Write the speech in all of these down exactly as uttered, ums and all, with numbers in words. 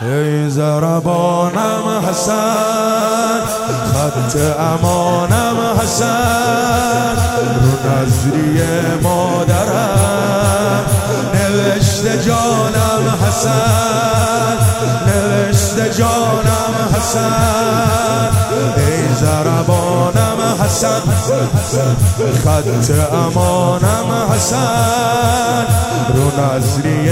ای ضربانم حسن، خط امانم حسن، رو نظری مادرم نوشته جانم حسن، نوشته جانم حسن. ای ضربانم حسن، خط امانم حسن، رو نظری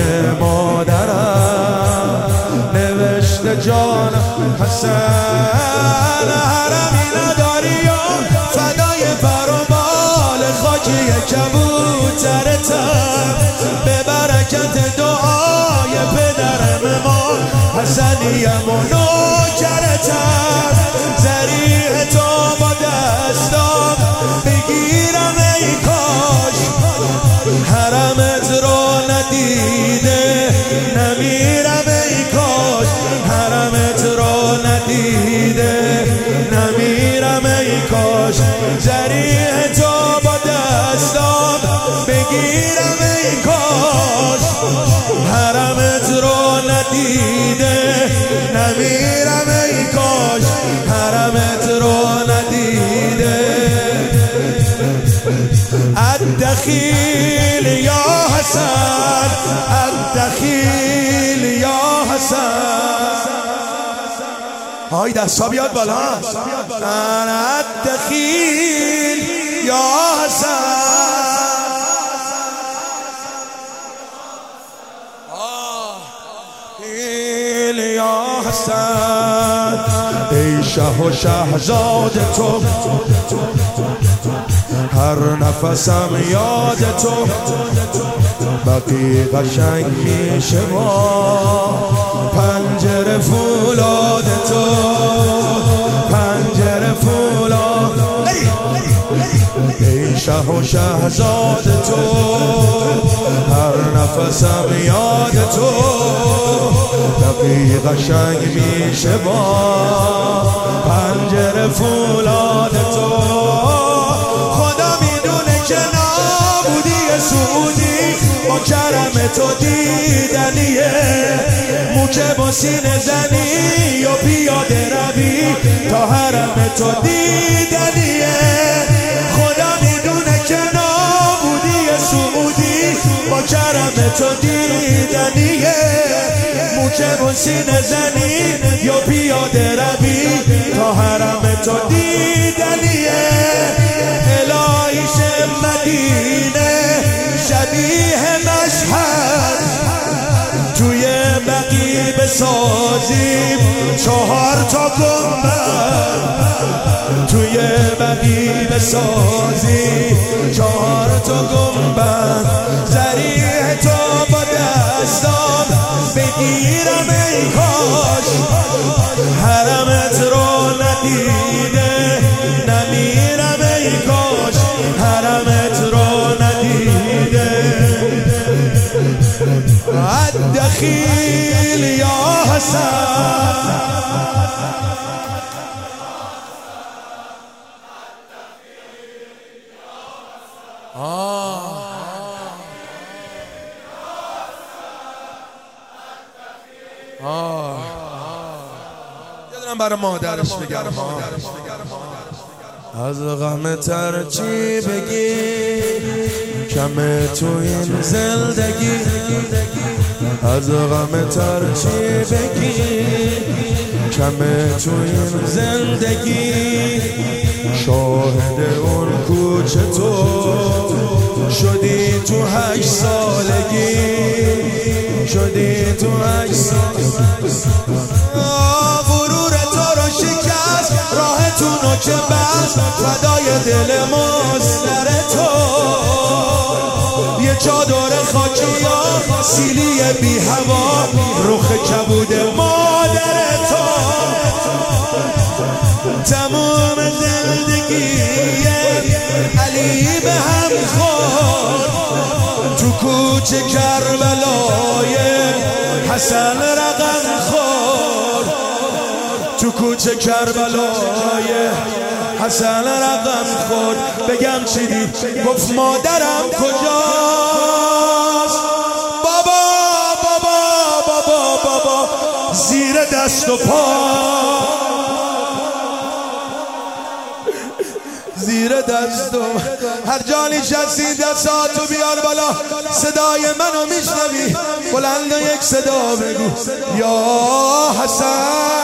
مادرم نوشته جانم حسن. حرمی نداری یا فدای پر و بال خاکی کبوترتم، به برکت دعای پدرم ما حسنیم و نوکرتم. ذریح تو با دستام بگیرم ای کاش، حرمت رو ندیده نمیرم ای کاش، حرمت رو ندیده نمیرم ای کاش. ذریح تو با دستام بگیرم ای کاش، حرمت رو ندیده نمیرم ای کاش، حرمت رو ندیده. الدخیل یا حسن، الدخیل یا حسن. های دستا بیاد بالا. الدخیل یا حسن، یا حسن. ای شه و شهزاد تو، هر نفسم یاد تو، بقی قشنگ میشه با پنجره فولاد تو، پنجره فولاد. ای شه و شهزاد تو، هر نفسم یاد تو، بقی قشنگ میشه با پنجره فولاد تو. خدا میدونه که نابودی سعودی با کرم تو دیدنیه، مو که با سینه زنی و پیاده روی تا حرم تو دیدنیه. خدا میدونه که نابودی سعودی با کرم تو دیدنیه، مو که با سینه زنی یا پیاده روی تا حرم تو دیدنیه. الهیش مدینه شبیه مشهد، توی بقی بسازیم چهار تا گنبد، توی بقی بسازیم چهار تا گنبد. ذریح تو با دستام بگیرم ای کاش، حرمت رو ندیده نمیرم ای کاش، حرمت رو ندیده. الدخیل یا حسن، یادم برای مادرش بگم از غم ترچی بگی کمه تو این زندگی، از غم ترچی بگی کمه تو این زندگی. شاهد اون کوچه تو شدی تو هشت سالگی، شدی تو هشت سالگی. غرور تو رو شکست راهتونو که بس، فدای دل مستر تو. یه چادر خاکی یا سیلی بی هوا، رخ کبود مادر تو. تمام زندگی علی به هم خورد، تو کوچه کربلای حسن رقم خورد، تو کوچه کربلای حسن رقم خورد. بگم چی دید گفت مادرم کجاست، بابا بابا بابا بابا زیر دست و پا، زیر دست و هر جا نشستی دستاتو بیار بالا، صدای منو میشنوی بلند یک صدا بگو یا حسن